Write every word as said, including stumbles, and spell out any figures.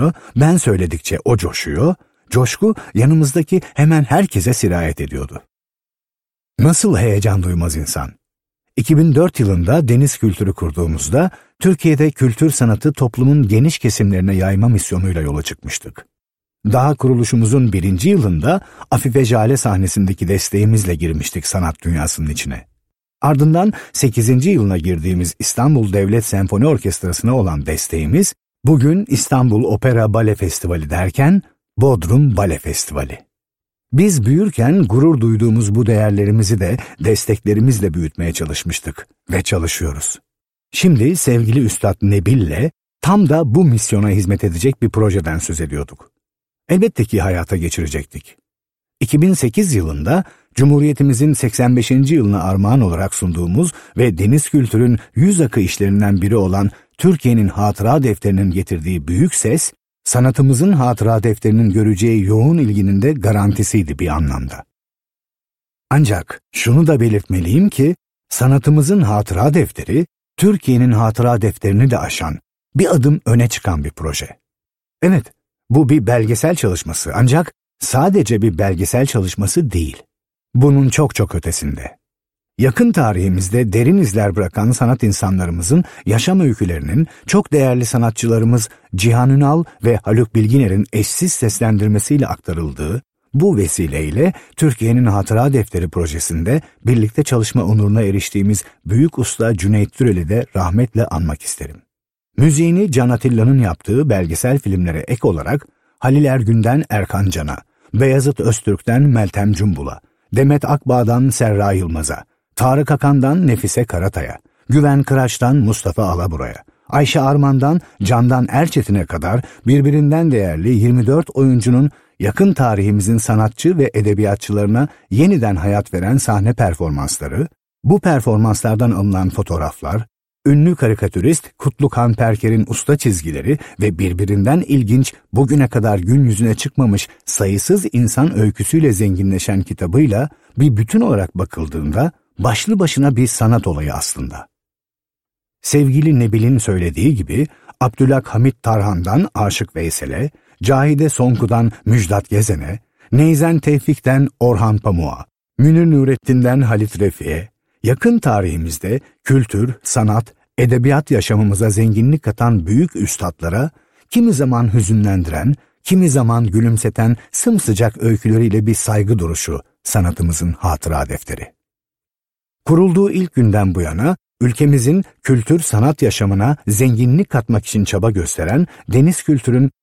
coşmuyor, ben söyledikçe o coşuyor, coşku yanımızdaki hemen herkese sirayet ediyordu. Nasıl heyecan duymaz insan? iki bin dört yılında deniz kültürü kurduğumuzda Türkiye'de kültür sanatı toplumun geniş kesimlerine yayma misyonuyla yola çıkmıştık. Daha kuruluşumuzun birinci yılında Afife Jale sahnesindeki desteğimizle girmiştik sanat dünyasının içine. Ardından sekizinci yılına girdiğimiz İstanbul Devlet Senfoni Orkestrası'na olan desteğimiz, bugün İstanbul Opera Bale Festivali derken Bodrum Bale Festivali. Biz büyürken gurur duyduğumuz bu değerlerimizi de desteklerimizle büyütmeye çalışmıştık ve çalışıyoruz. Şimdi sevgili Üstad Nebil'le tam da bu misyona hizmet edecek bir projeden söz ediyorduk. Elbette ki hayata geçirecektik. iki bin sekiz yılında Cumhuriyetimizin seksen beşinci yılına armağan olarak sunduğumuz ve deniz kültürün yüz akı işlerinden biri olan Türkiye'nin Hatıra Defteri'nin getirdiği büyük ses, sanatımızın hatıra defterinin göreceği yoğun ilginin de garantisiydi bir anlamda. Ancak şunu da belirtmeliyim ki, sanatımızın hatıra defteri, Türkiye'nin hatıra defterini de aşan, bir adım öne çıkan bir proje. Evet, bu bir belgesel çalışması ancak sadece bir belgesel çalışması değil. Bunun çok çok ötesinde. Yakın tarihimizde derin izler bırakan sanat insanlarımızın yaşam öykülerinin çok değerli sanatçılarımız Cihan Ünal ve Haluk Bilginer'in eşsiz seslendirmesiyle aktarıldığı, bu vesileyle Türkiye'nin Hatıra Defteri projesinde birlikte çalışma onuruna eriştiğimiz büyük usta Cüneyt Türel'i de rahmetle anmak isterim. Müziğini Can Atilla'nın yaptığı belgesel filmlere ek olarak Halil Ergün'den Erkan Can'a, Beyazıt Öztürk'ten Meltem Cumbul'a, Demet Akbağ'dan Serra Yılmaz'a, Tarık Akan'dan Nefise Karatay'a, Güven Kıraç'tan Mustafa Alabura'ya, Ayşe Arman'dan Candan Erçetin'e kadar birbirinden değerli yirmi dört oyuncunun yakın tarihimizin sanatçı ve edebiyatçılarına yeniden hayat veren sahne performansları, bu performanslardan alınan fotoğraflar, ünlü karikatürist Kutlukan Perker'in usta çizgileri ve birbirinden ilginç, bugüne kadar gün yüzüne çıkmamış sayısız insan öyküsüyle zenginleşen kitabıyla bir bütün olarak bakıldığında başlı başına bir sanat olayı aslında. Sevgili Nebil'in söylediği gibi Abdülhamit Tarhan'dan Aşık Veysel'e, Cahide Sonku'dan Müjdat Gezen'e, Neyzen Tevfik'ten Orhan Pamuk'a, Münir Nurettin'den Halit Refik'e, yakın tarihimizde kültür, sanat, edebiyat yaşamımıza zenginlik katan büyük üstadlara, kimi zaman hüzünlendiren, kimi zaman gülümseten sımsıcak öyküleriyle bir saygı duruşu sanatımızın hatıra defteri. Kurulduğu ilk günden bu yana, ülkemizin kültür sanat yaşamına zenginlik katmak için çaba gösteren Deniz Kültür'ün